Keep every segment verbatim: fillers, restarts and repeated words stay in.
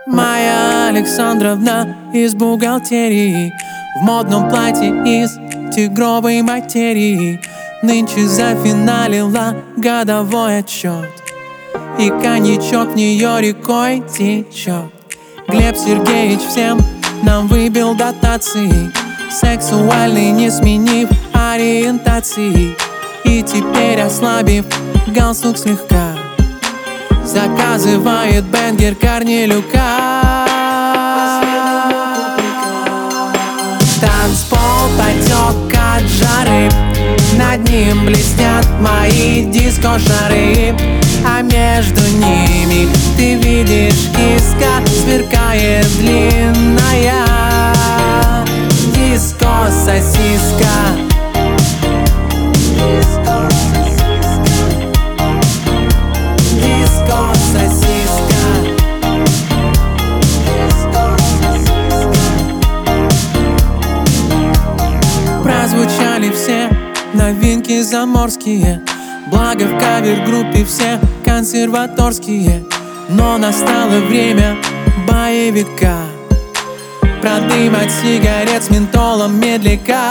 Моя Александровна из бухгалтерии, в модном платье из тигровой материи, нынче зафиналила годовой отчет, и коньячок в нее рекой течет. Глеб Сергеевич всем нам выбил дотации, сексуальный, не сменив ориентации, и теперь, ослабив галстук слегка, заказывает бенгер Корнелюка. Танцпол потек от жары, над ним блестят мои диско-шары, а между ними ты видишь киска, сверкает длинная диско-сосиска. Прозвучали все новинки заморские, благо в кавер-группе все консерваторские. Но настало время боевика, продымать сигарет с ментолом медляка.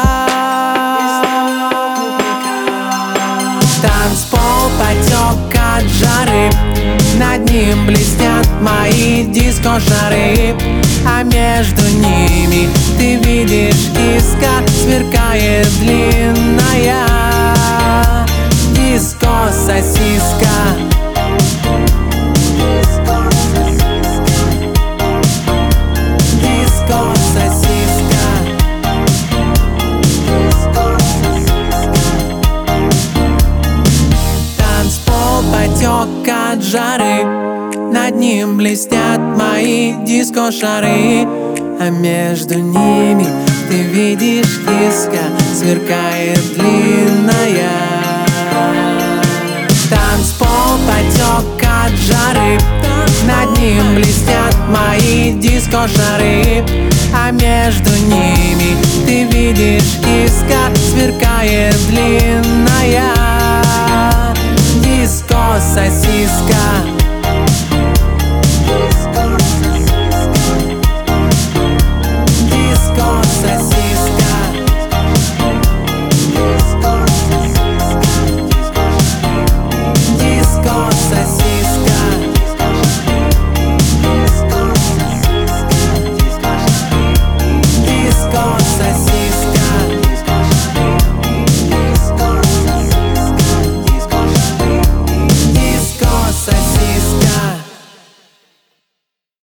Танцпол потек от жары, над ним блестят мои диско-шары, а между ними ты видишь киска, сверкает длинная диско-сосиска. Потек от жары, над ним блестят мои диско-шары, а между ними ты видишь киска, сверкает длинная. Танцпол потек от жары, над ним блестят мои диско-шары, а между ними ты видишь киска, сверкает длинная диско-сосиска.